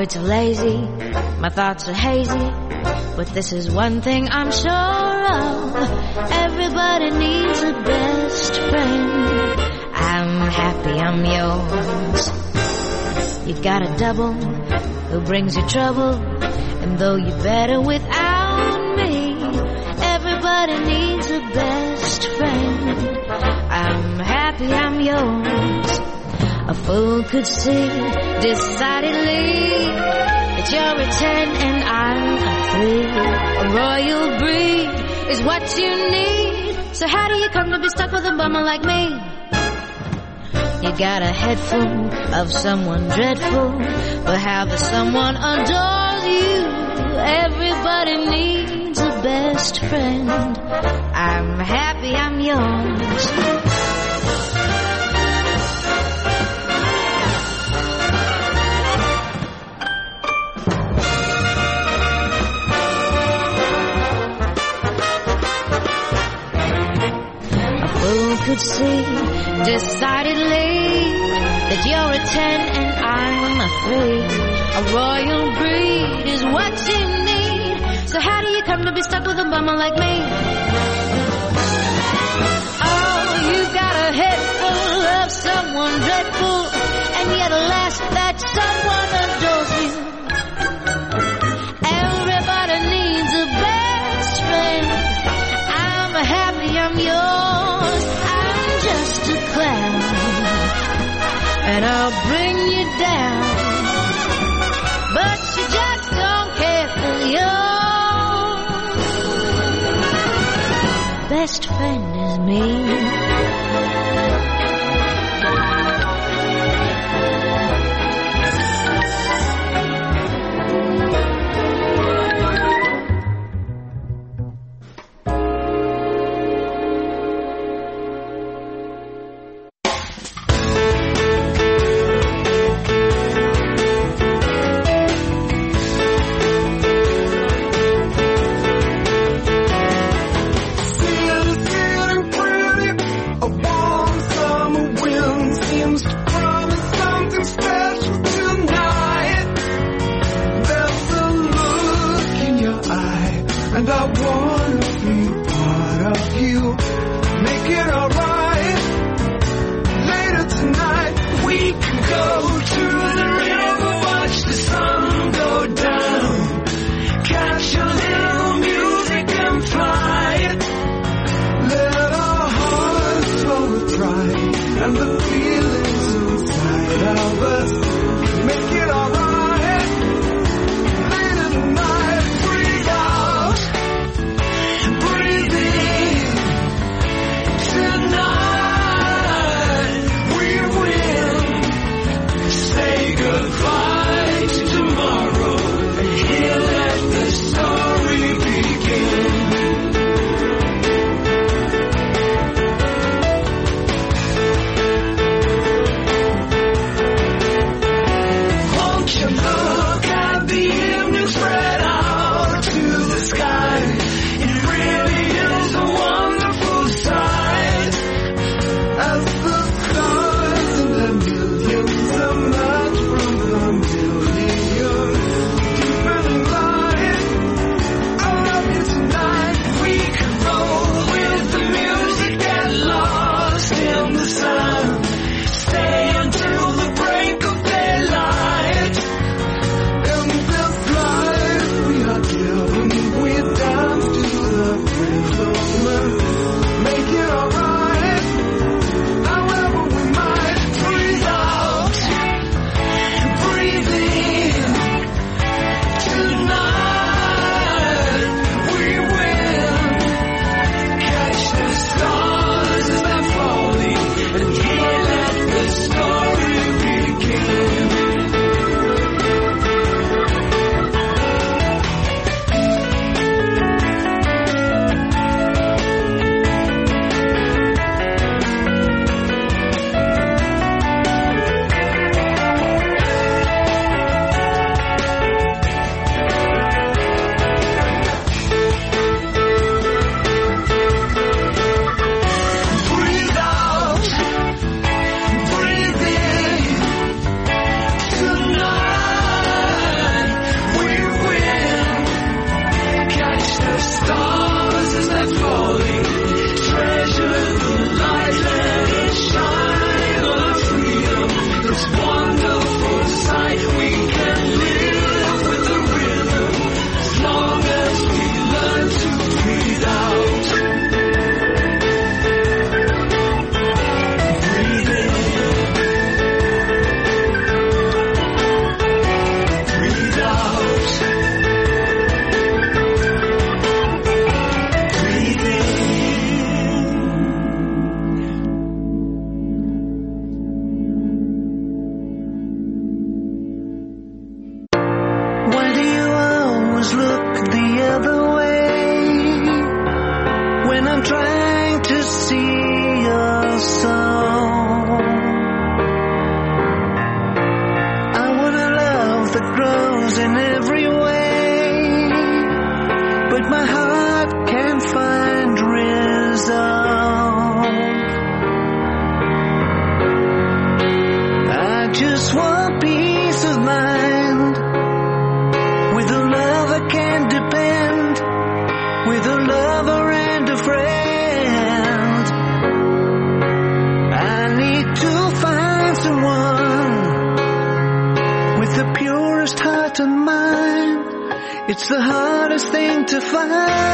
words are lazy, my thoughts are hazy, but this is one thing I'm sure of. Everybody needs a best friend. I'm happy I'm yours. You got a double who brings you trouble, and though you're better without me, everybody needs a best friend. I'm happy I'm yours. A fool could see decidedly that you're a 10 and I'm a 3. A royal breed is what you need. So how do you come to be stuck with a bummer like me? You got a head full of someone dreadful, but how the someone adores you. Everybody needs a best friend. I'm happy I'm yours. Could see decidedly that you're a 10 and I'm a 3. A royal breed is what you need. So how do you come to be stuck with a bummer like me? Oh, you got a head full of someone dreadful, and yet alas, that someone adores you. Everybody needs a best friend. I'm happy I'm yours. Just a clown, and I'll bring you down, but you just don't care for your best friend is me. Tonight tries in every way, but my heart can't find resolve. I just want peace of mind, with a lover can depend, with a lover and a friend. I need to find someone with the purest heart and mind. It's the hardest thing to find.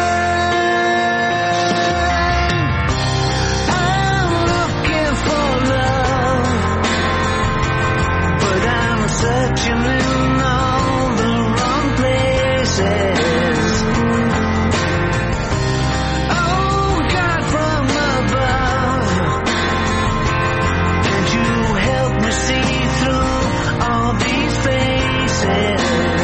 I'm looking for love, but I'm searching in all the wrong places. Oh, God from above, can't you help me see through all these faces?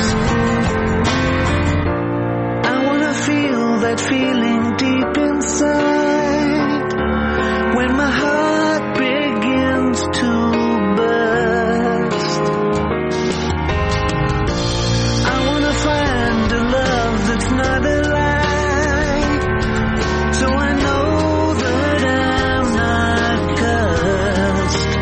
I wanna feel that feeling deep inside, when my heart begins to burst. I wanna find a love that's not a lie, so I know that I'm not cursed.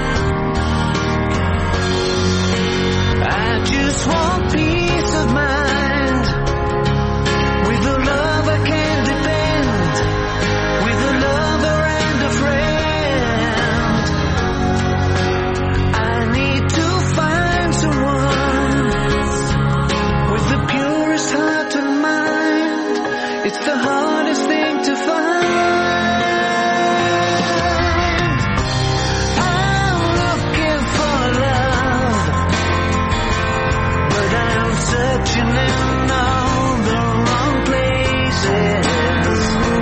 I just want peace of mind, with a lover can depend, with a lover and a friend. I need to find someone with the purest heart and mind. It's the hardest thing to find. I'm looking for love, but I'm searching in all the wrong places.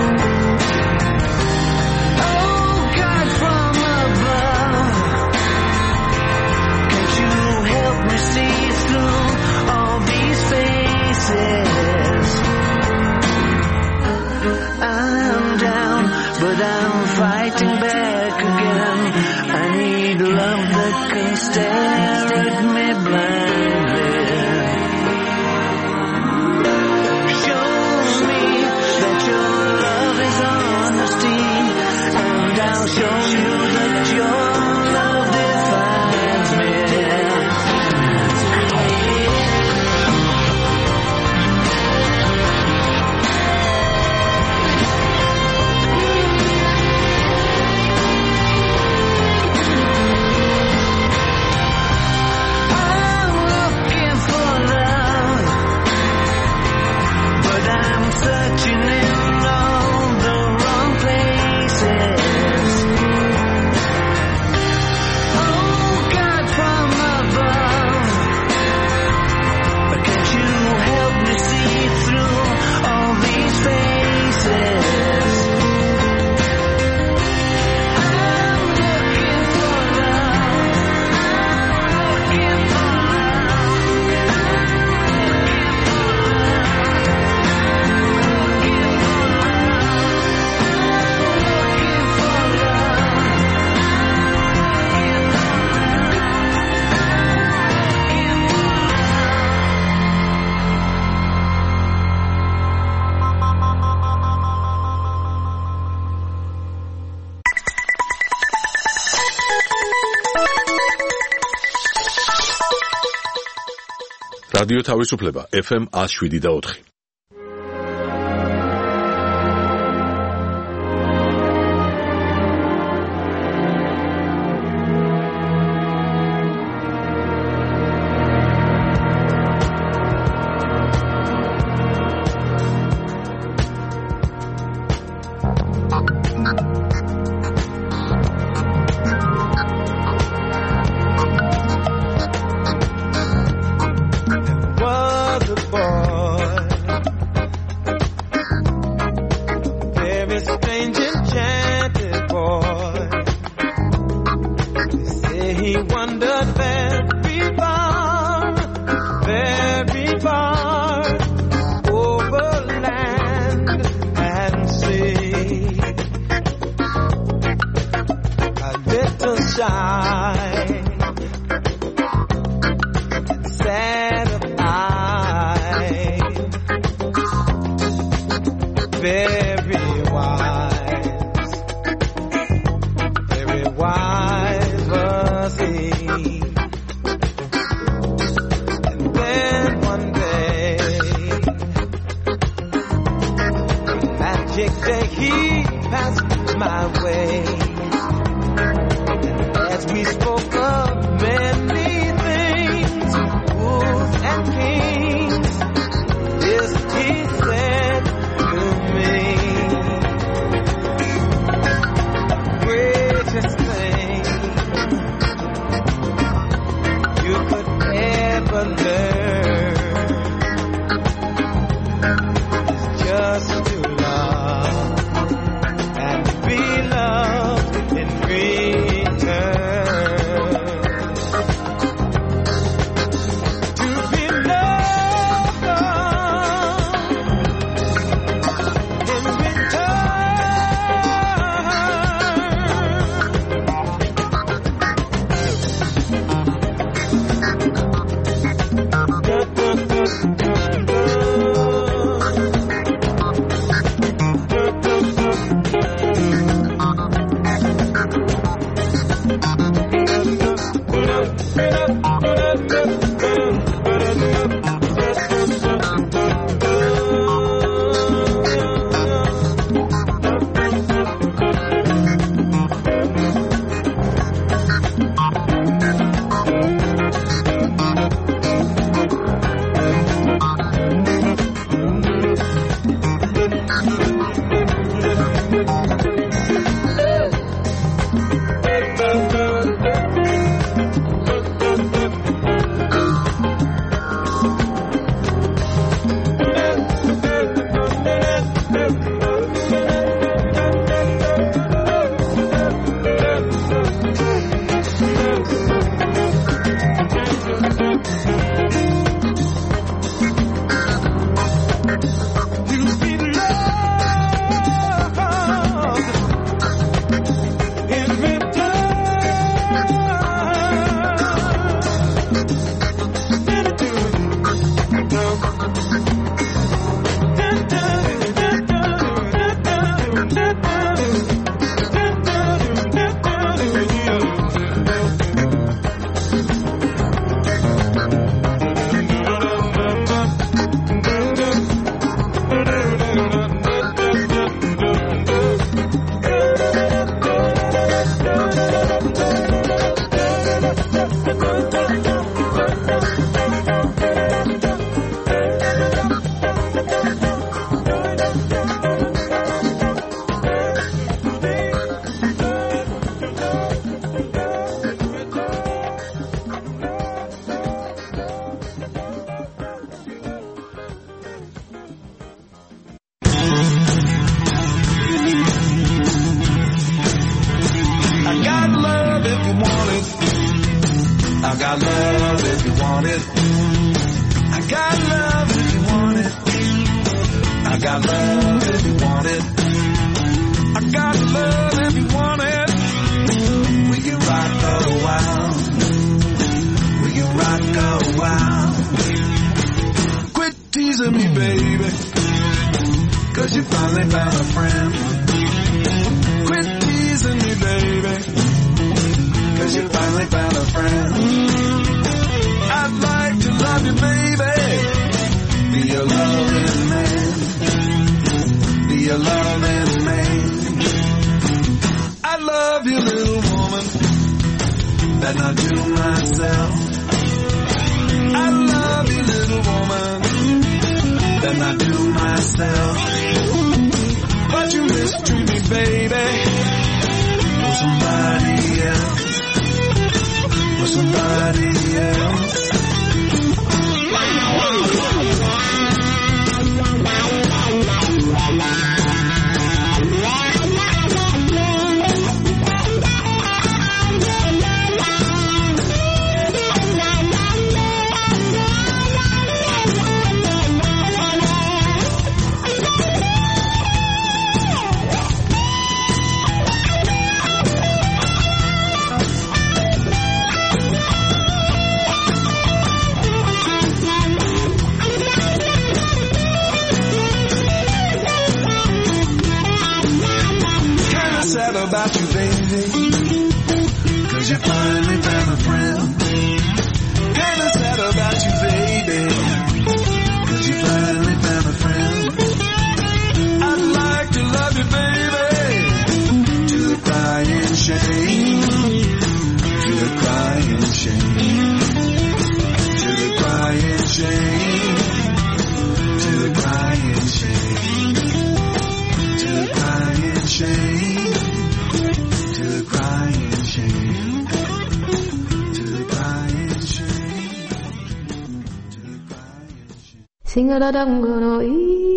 Oh, God from above, can't you help me see through all these faces? I'm down, but I'm fighting back again. I need love that can stare at me blindly. Show me that your love is honesty, and I'll show you that your love defines me. I'm looking for love, but I'm searching in all the wrong places. Oh, God from above, can't you help me see through all these faces? I'm looking for love, looking for რადიო თავისუფლება FM 107.4. was a boy, very strange, enchanted boy. They say he wandered very far over land and sea. A little shy, sad of very wise was he. And then one day, magic day, he passed my way. And as we spoke of many things, fools and kings, this he said to me, greatest thing you could ever learn is just to love and be loved in return. To be loved in somebody about you, baby, 'cause you finally found a friend. Kinda sad about you, baby, 'cause you finally found a friend. I'd like to love you, baby, to the crying shame, to the crying shame, to the crying shame, to the crying shame, to the crying shame, to the crying shame, to the crying shame, to the crying shame. Sing-a-da-dum-go-no-ee.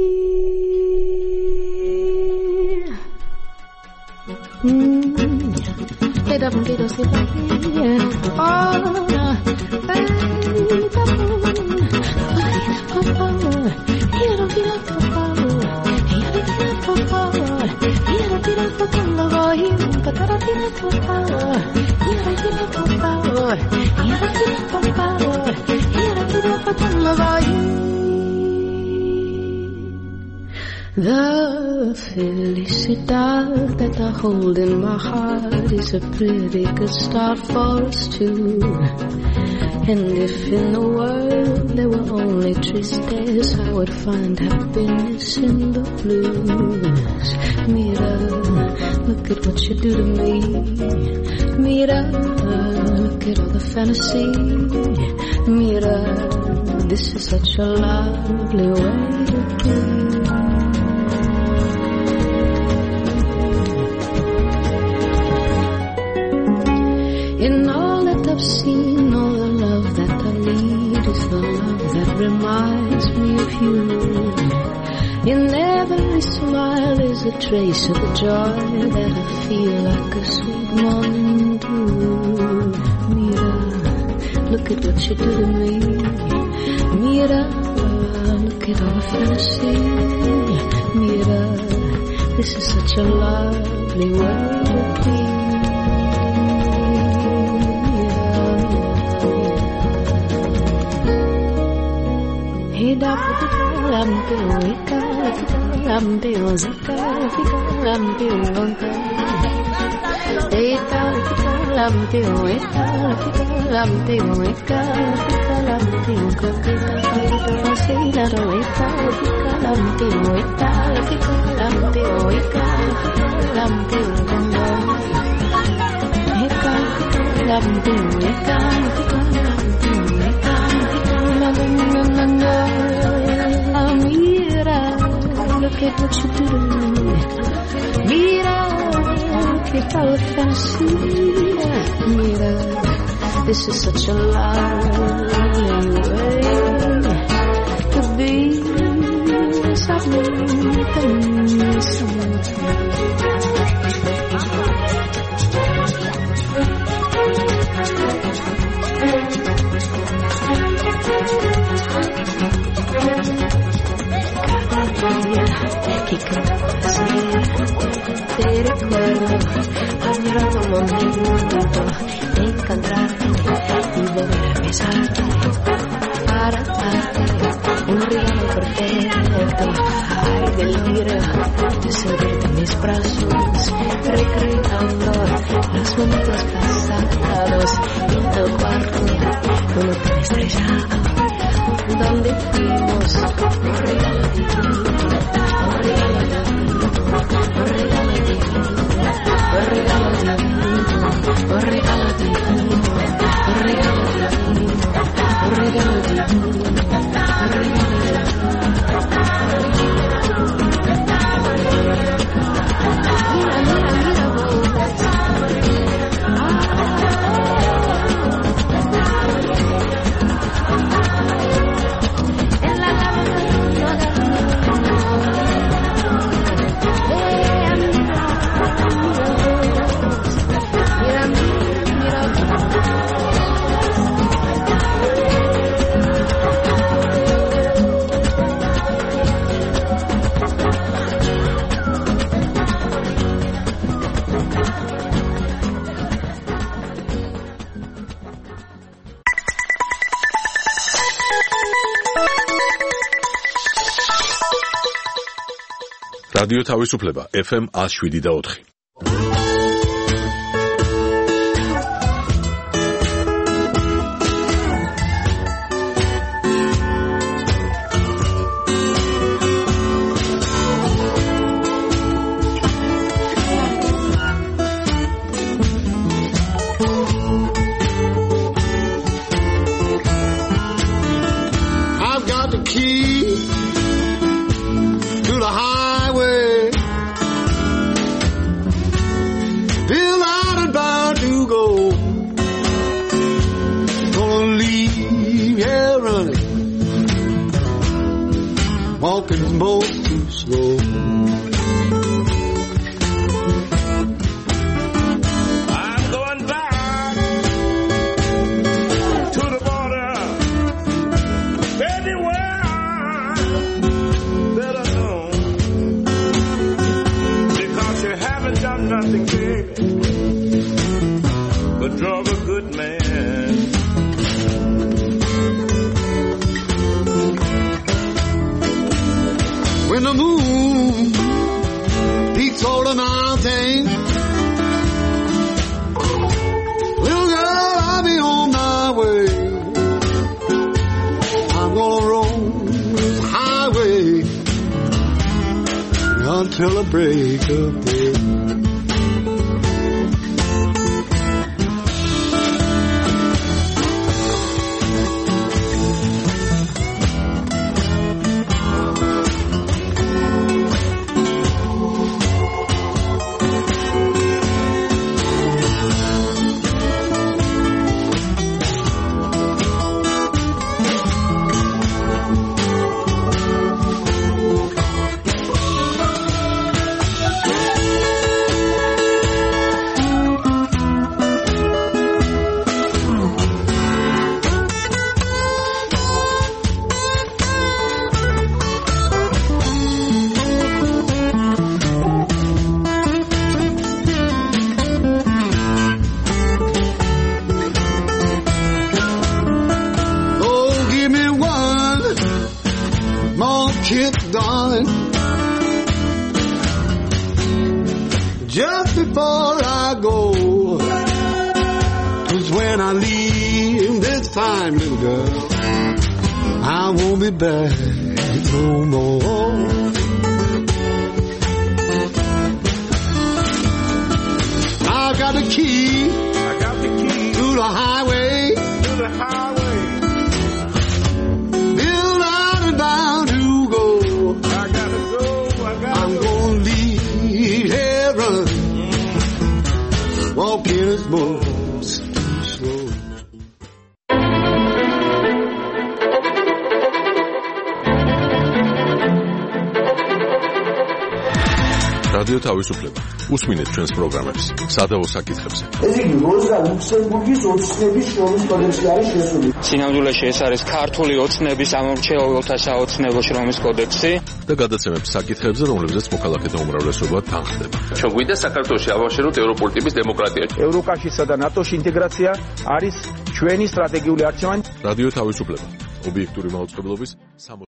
The felicidad that I hold in my heart is a pretty good start for us two. And if in the world there were only tristesse, I would find happiness in the blues. Mira, look at what you do to me. Mira, look at all the fantasy. Mira, this is such a lovely way to be. In all that I've seen, all the love that I need is the love that reminds me of you. In every smile is a trace of the joy that I feel like a sweet morning dew. Mira, look at what you do to me. Mira, look at all the fantasy. Mira, this is such a lovely way to be. Look at what you do to me. Mira, look at all the fantasy. Mira, this is such a lovely way to be. Que te recuerdo, añorando un momento de encontrarte y volver a besarte para darte un regalo perfecto. Ay, delirio de sentirte en mis brazos, recreando los momentos pasados en tu cuarto, un hotel estrellado donde fuimos un regalo divino. რადიო თავისუფლება FM 107.4. key to the highway. Bill out and bound to go. Gonna leave here running. Walking most too slow. I'm going back to the border. Anywhere that I know. Because you haven't done nothing, baby, but drug a good man. When the moon peaks over the mountain, little girl, I'll be on my way. I'm gonna roam this highway until the break of day. Darling, just before I go, 'cause when I leave this time, little girl, I won't be back no more. I got the key, to the highway, build out and bound to go. I'm gonna leave here running, walking as most slow. რადიო თავისუფლება. უსმინეთ ჩვენს პროგრამებს. სადავო საკითხებზე. ეს იგი როზა ლუქსემბურგის ოცნების შრომის კოდექსში არის შესული. სინამდვილეში ეს არის ქართული ოცნების ამომრჩეველთა საოცნებო შრომის კოდექსი და გადაცემებს საკითხებზე, რომლებზეც მოქალაქეთა უმრავლესობა თანხდება. ჩვენ გვინდა საქართველოში ავაშენოთ ევროპული ტიპის დემოკრატია. ევროკავშირსა და ნატოში ინტეგრაცია არის ჩვენი სტრატეგიული არჩევანი. რადიო თავისუფლება. ობიექტური მაუწყებლობის